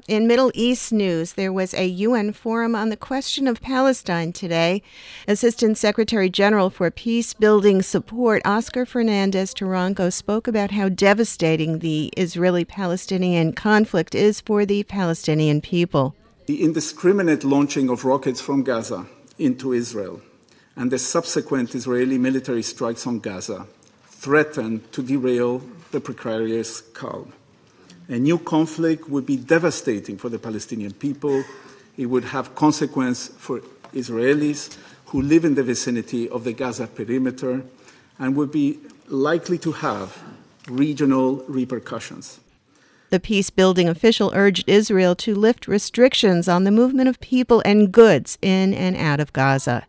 In Middle East news, there was a UN forum on the question of Palestine today. Assistant Secretary General for Peace-Building Support, Oscar Fernandez-Taranco, spoke about how devastating the Israeli-Palestinian conflict is for the Palestinian people. The indiscriminate launching of rockets from Gaza into Israel and the subsequent Israeli military strikes on Gaza threaten to derail the precarious calm. A new conflict would be devastating for the Palestinian people. It would have consequences for Israelis who live in the vicinity of the Gaza perimeter and would be likely to have regional repercussions. The peace-building official urged Israel to lift restrictions on the movement of people and goods in and out of Gaza.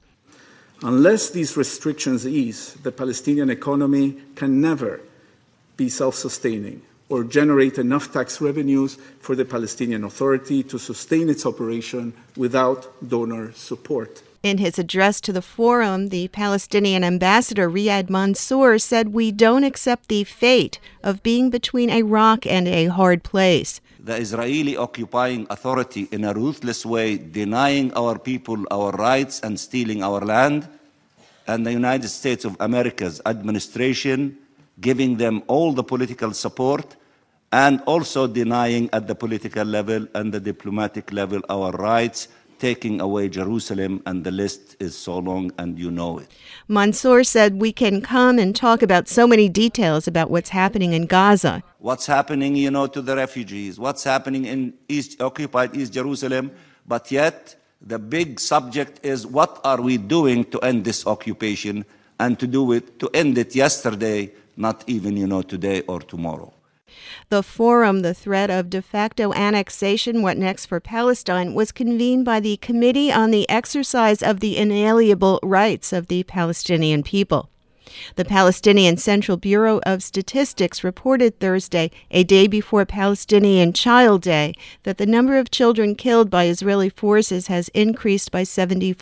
Unless these restrictions ease, the Palestinian economy can never be self-sustaining or generate enough tax revenues for the Palestinian Authority to sustain its operation without donor support. In his address to the forum, the Palestinian ambassador Riyad Mansour said, "We don't accept the fate of being between a rock and a hard place." The Israeli occupying authority in a ruthless way denying our people our rights and stealing our land, and the United States of America's administration giving them all the political support and also denying at the political level and the diplomatic level our rights, taking away Jerusalem, and the list is so long and you know it. Mansour said, "We can come and talk about so many details about what's happening in Gaza. What's happening, to the refugees, what's happening in occupied East Jerusalem, but yet the big subject is what are we doing to end this occupation and to end it yesterday, not even, today or tomorrow." The forum, The Threat of De Facto Annexation, What Next for Palestine, was convened by the Committee on the Exercise of the Inalienable Rights of the Palestinian People. The Palestinian Central Bureau of Statistics reported Thursday, a day before Palestinian Child Day, that the number of children killed by Israeli forces has increased by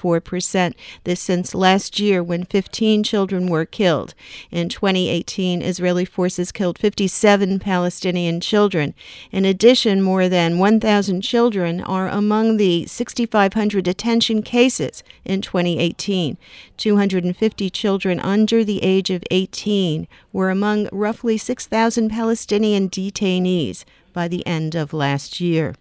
74%. This since last year, when 15 children were killed. In 2018, Israeli forces killed 57 Palestinian children. In addition, more than 1,000 children are among the 6,500 detention cases in 2018. 250 children under the age of 18 were among roughly 6,000 Palestinian detainees by the end of last year.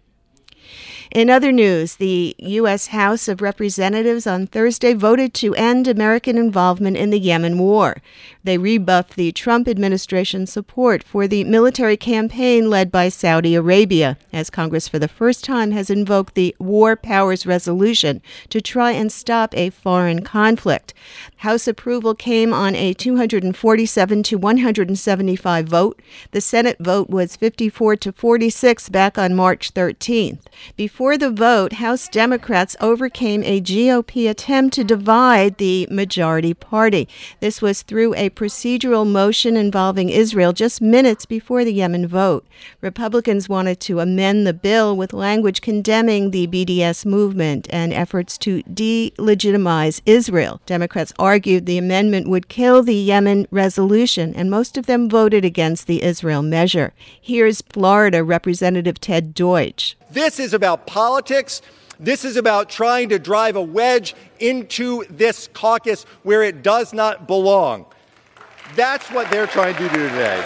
In other news, the U.S. House of Representatives on Thursday voted to end American involvement in the Yemen war. They rebuffed the Trump administration's support for the military campaign led by Saudi Arabia, as Congress for the first time has invoked the War Powers Resolution to try and stop a foreign conflict. House approval came on a 247 to 175 vote. The Senate vote was 54 to 46 back on March 13th. Before the vote, House Democrats overcame a GOP attempt to divide the majority party. This was through a procedural motion involving Israel just minutes before the Yemen vote. Republicans wanted to amend the bill with language condemning the BDS movement and efforts to delegitimize Israel. Democrats argued the amendment would kill the Yemen resolution, and most of them voted against the Israel measure. Here's Florida Representative Ted Deutsch. This is about politics. This is about trying to drive a wedge into this caucus where it does not belong. That's what they're trying to do today.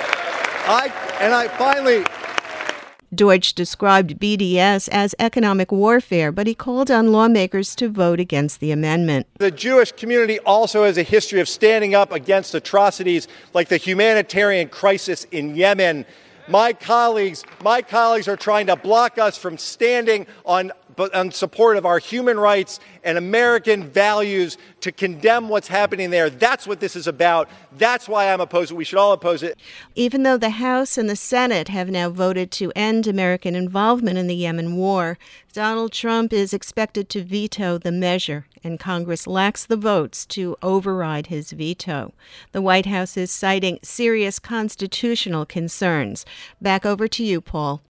Deutsch described BDS as economic warfare, but he called on lawmakers to vote against the amendment. The Jewish community also has a history of standing up against atrocities like the humanitarian crisis in Yemen. My colleagues are trying to block us from standing on support of our human rights and American values to condemn what's happening there. That's what this is about. That's why I'm opposed to it. We should all oppose it. Even though the House and the Senate have now voted to end American involvement in the Yemen war, Donald Trump is expected to veto the measure, and Congress lacks the votes to override his veto. The White House is citing serious constitutional concerns. Back over to you, Paul.